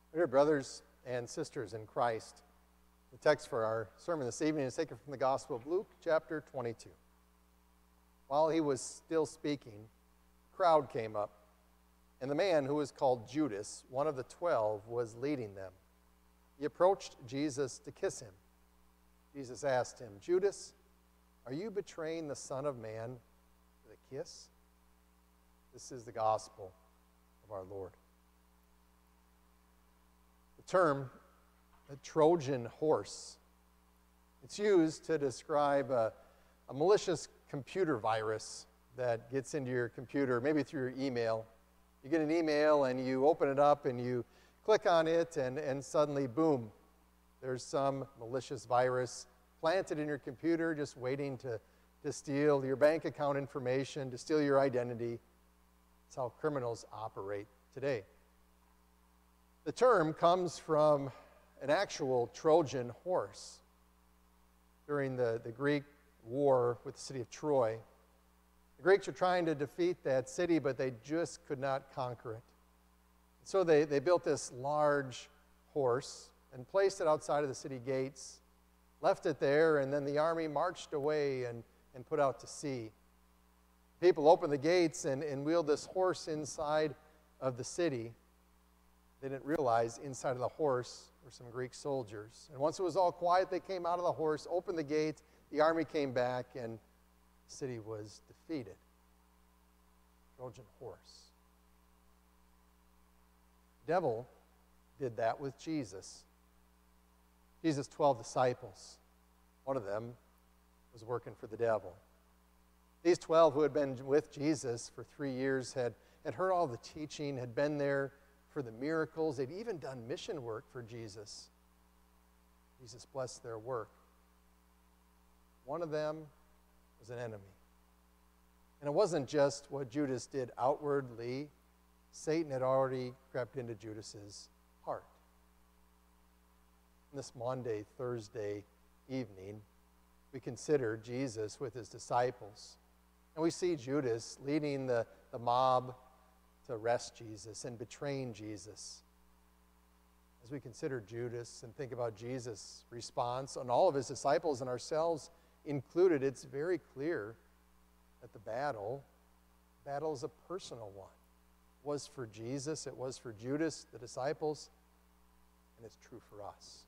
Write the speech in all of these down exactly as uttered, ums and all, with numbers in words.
Dear brothers and sisters in Christ, the text for our sermon this evening is taken from the Gospel of Luke, chapter twenty-two. While he was still speaking, a crowd came up, and the man who was called Judas, one of the twelve, was leading them. He approached Jesus to kiss him. Jesus asked him, "Judas, are you betraying the Son of Man with a kiss?" This is the gospel of our Lord. The term, a Trojan horse, it's used to describe a, a malicious computer virus that gets into your computer, maybe through your email. You get an email and you open it up and you click on it and, and suddenly, boom, there's some malicious virus planted in your computer just waiting to, to steal your bank account information, to steal your identity. That's how criminals operate today. The term comes from an actual Trojan horse. During the, the Greek war with the city of Troy, the Greeks were trying to defeat that city, but they just could not conquer it. So they, they built this large horse and placed it outside of the city gates, left it there, and then the army marched away and, and put out to sea. People opened the gates and, and wheeled this horse inside of the city. They didn't realize inside of the horse were some Greek soldiers. And once it was all quiet, they came out of the horse, opened the gate, the army came back, and the city was defeated. Trojan horse. The devil did that with Jesus. Jesus' twelve disciples, one of them was working for the devil. These twelve who had been with Jesus for three years had, had heard all the teaching, had been there for the miracles. They'd even done mission work for Jesus. Jesus blessed their work. One of them was an enemy. And it wasn't just what Judas did outwardly. Satan had already crept into Judas's heart. And this Maundy, Thursday evening, we consider Jesus with his disciples. And we see Judas leading the, the mob to arrest Jesus and betraying Jesus. As we consider Judas and think about Jesus' response on all of his disciples and ourselves included, it's very clear that the battle, battle is a personal one. It was for Jesus, it was for Judas, the disciples, and it's true for us.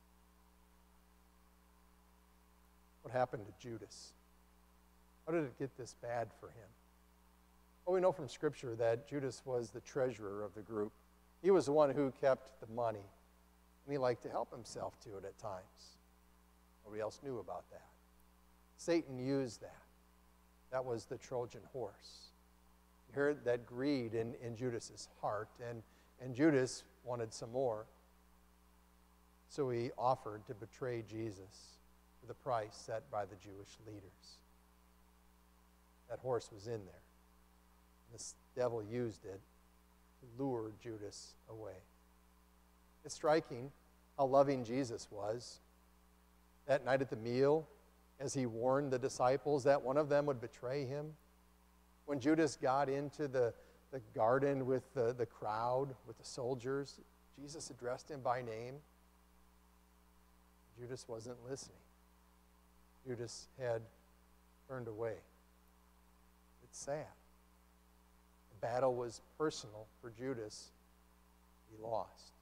What happened to Judas? How did it get this bad for him? Well, we know from Scripture that Judas was the treasurer of the group. He was the one who kept the money, and he liked to help himself to it at times. Nobody else knew about that. Satan used that. That was the Trojan horse. You heard that greed in, in Judas's heart, and, and Judas wanted some more. So he offered to betray Jesus for the price set by the Jewish leaders. That horse was in there. The devil used it to lure Judas away. It's striking how loving Jesus was. That night at the meal, as he warned the disciples that one of them would betray him, when Judas got into the, the garden with the, the crowd, with the soldiers, Jesus addressed him by name. Judas wasn't listening. Judas had turned away. It's sad. The battle was personal for Judas. He lost.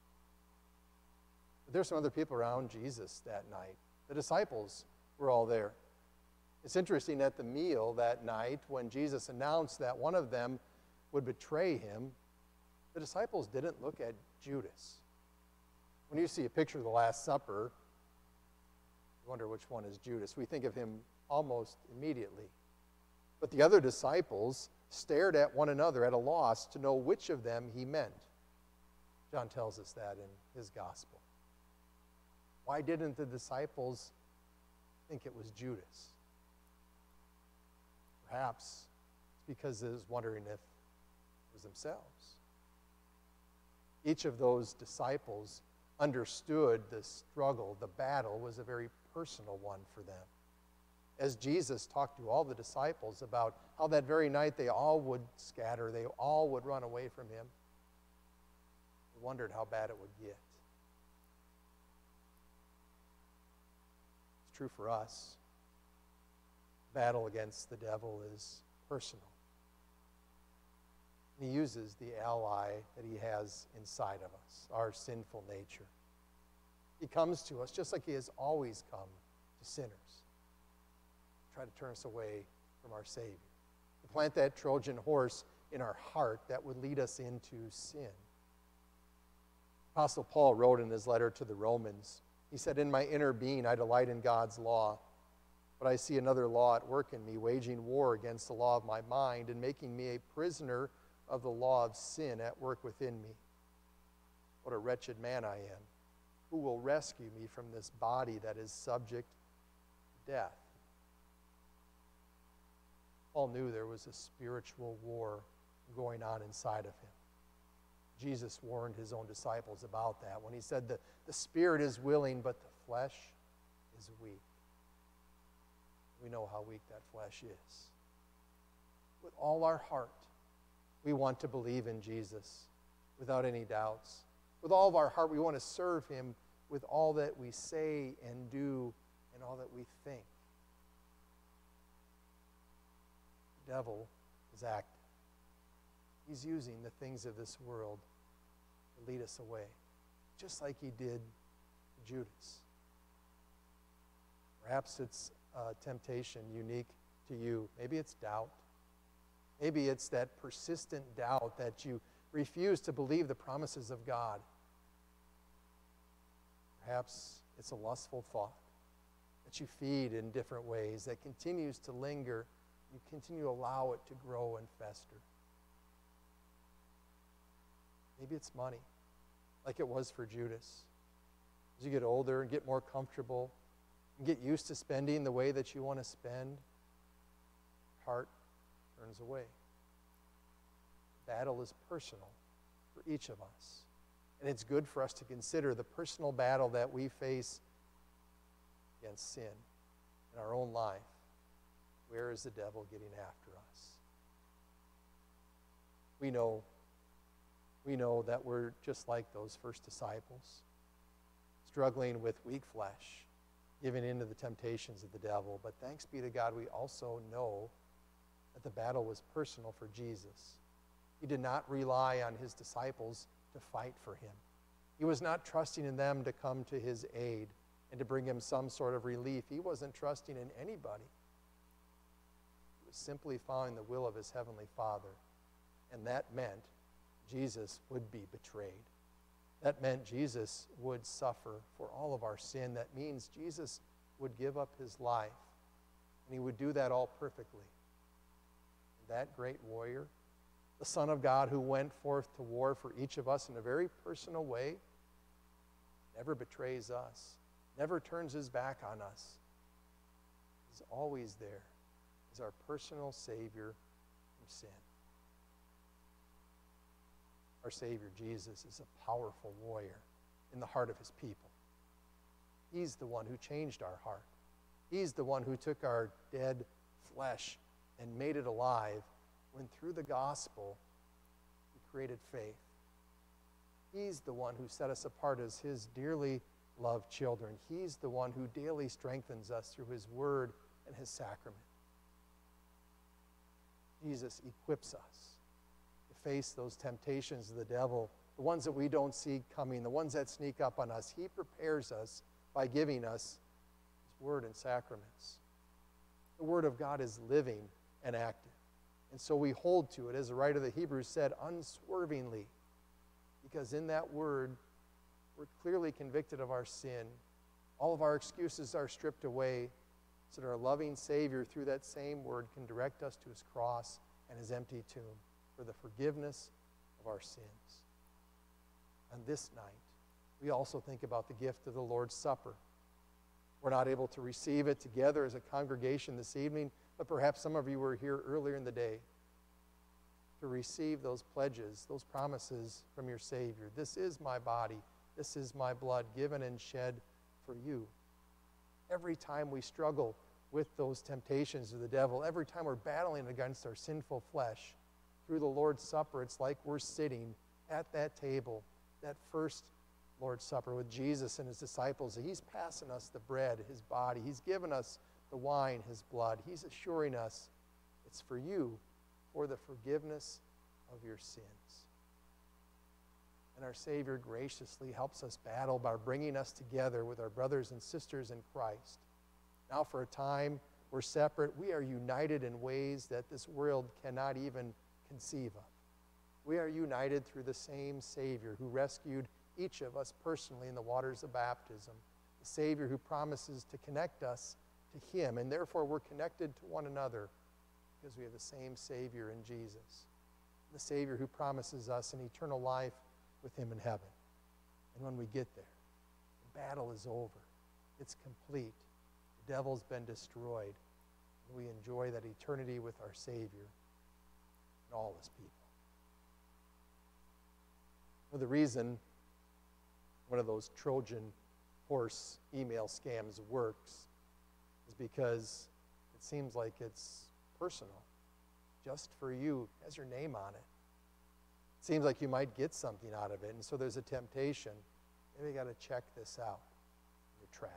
But there's some other people around Jesus that night. The disciples were all there. It's interesting at the meal that night when Jesus announced that one of them would betray him, the disciples didn't look at Judas. When you see a picture of the Last Supper, you wonder which one is Judas. We think of him almost immediately. But the other disciples stared at one another at a loss to know which of them he meant. John tells us that in his gospel. Why didn't the disciples think it was Judas? Perhaps it's because they was wondering if it was themselves. Each of those disciples understood the struggle, the battle was a very personal one for them. As Jesus talked to all the disciples about how that very night they all would scatter, they all would run away from him. wondered how bad it would get. It's true for us. Battle against the devil is personal. He uses the ally that he has inside of us, our sinful nature. He comes to us just like he has always come to sinners, try to turn us away from our Savior, to plant that Trojan horse in our heart that would lead us into sin. Apostle Paul wrote in his letter to the Romans, he said, "In my inner being I delight in God's law, but I see another law at work in me, waging war against the law of my mind and making me a prisoner of the law of sin at work within me. What a wretched man I am. Who will rescue me from this body that is subject to death?" Paul knew there was a spiritual war going on inside of him. Jesus warned his own disciples about that when he said that the spirit is willing, but the flesh is weak. We know how weak that flesh is. With all our heart, we want to believe in Jesus without any doubts. With all of our heart, we want to serve him with all that we say and do and all that we think. The devil is active. He's using the things of this world to lead us away, just like he did to Judas. Perhaps it's a temptation unique to you. Maybe it's doubt. Maybe it's that persistent doubt that you refuse to believe the promises of God. Perhaps it's a lustful thought that you feed in different ways that continues to linger. You continue to allow it to grow and fester. Maybe it's money, like it was for Judas. As you get older and get more comfortable and get used to spending the way that you want to spend, your heart turns away. The battle is personal for each of us. And it's good for us to consider the personal battle that we face against sin in our own life. Where is the devil getting after us? We know, we know that we're just like those first disciples, struggling with weak flesh, giving in to the temptations of the devil. But thanks be to God, we also know that the battle was personal for Jesus. He did not rely on his disciples to fight for him. He was not trusting in them to come to his aid and to bring him some sort of relief. He wasn't trusting in anybody. He was simply following the will of his heavenly Father. And that meant Jesus would be betrayed. That meant Jesus would suffer for all of our sin. That means Jesus would give up his life. And he would do that all perfectly. And that great warrior, the Son of God who went forth to war for each of us in a very personal way, never betrays us, never turns his back on us. He's always there as our personal Savior from sin. Our Savior, Jesus, is a powerful warrior in the heart of his people. He's the one who changed our heart. He's the one who took our dead flesh and made it alive when through the gospel he created faith. He's the one who set us apart as his dearly loved children. He's the one who daily strengthens us through his word and his sacrament. Jesus equips us to face those temptations of the devil, the ones that we don't see coming, the ones that sneak up on us. He prepares us by giving us his word and sacraments. The word of God is living and active. And so we hold to it, as the writer of the Hebrews said, unswervingly. Because in that word, we're clearly convicted of our sin. All of our excuses are stripped away so that our loving Savior, through that same word, can direct us to his cross and his empty tomb for the forgiveness of our sins. On this night, we also think about the gift of the Lord's Supper. We're not able to receive it together as a congregation this evening, but perhaps some of you were here earlier in the day to receive those pledges, those promises from your Savior. This is my body. This is my blood given and shed for you. Every time we struggle with those temptations of the devil, every time we're battling against our sinful flesh, through the Lord's Supper, it's like we're sitting at that table that first Lord's Supper with Jesus and his disciples. He's passing us the bread, his body. He's given us the wine, his blood. He's assuring us it's for you, for the forgiveness of your sins. And our Savior graciously helps us battle by bringing us together with our brothers and sisters in Christ. Now for a time, we're separate. We are united in ways that this world cannot even conceive of. We are united through the same Savior who rescued each of us personally in the waters of baptism, the Savior who promises to connect us to him, and therefore we're connected to one another because we have the same Savior in Jesus, the Savior who promises us an eternal life with him in heaven. And when we get there, the battle is over. It's complete. The devil's been destroyed, and we enjoy that eternity with our Savior and all his people. Well, the reason one of those Trojan horse email scams works is because it seems like it's personal, just for you, it has your name on it. It seems like you might get something out of it, and so there's a temptation. Maybe you got to check this out. You're trapped.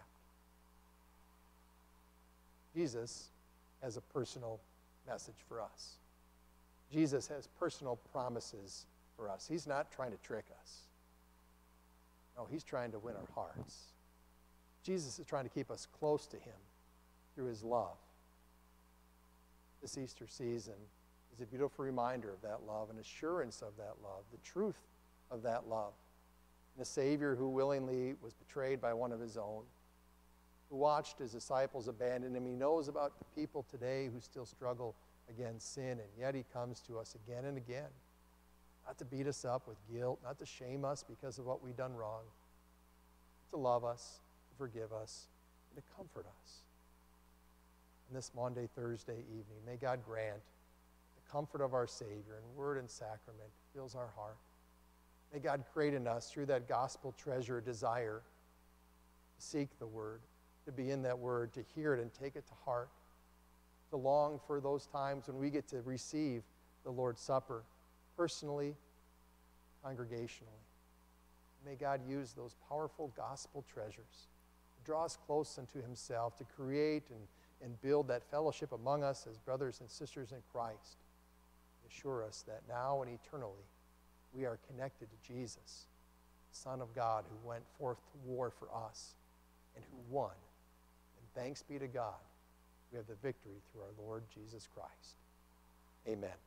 Jesus has a personal message for us. Jesus has personal promises for us. He's not trying to trick us. No, he's trying to win our hearts. Jesus is trying to keep us close to him through his love. This Easter season is a beautiful reminder of that love, an assurance of that love, the truth of that love. And a Savior who willingly was betrayed by one of his own, who watched his disciples abandon him. He knows about the people today who still struggle against sin, and yet he comes to us again and again. Not to beat us up with guilt, not to shame us because of what we've done wrong, to love us, to forgive us, and to comfort us. And this Maundy, Thursday evening, may God grant the comfort of our Savior in word and sacrament fills our heart. May God create in us, through that gospel treasure, a desire to seek the word, to be in that word, to hear it and take it to heart, to long for those times when we get to receive the Lord's Supper, personally, congregationally. May God use those powerful gospel treasures to draw us close unto himself, to create and, and build that fellowship among us as brothers and sisters in Christ. Assure us that now and eternally we are connected to Jesus, the Son of God, who went forth to war for us and who won. And thanks be to God, we have the victory through our Lord Jesus Christ. Amen.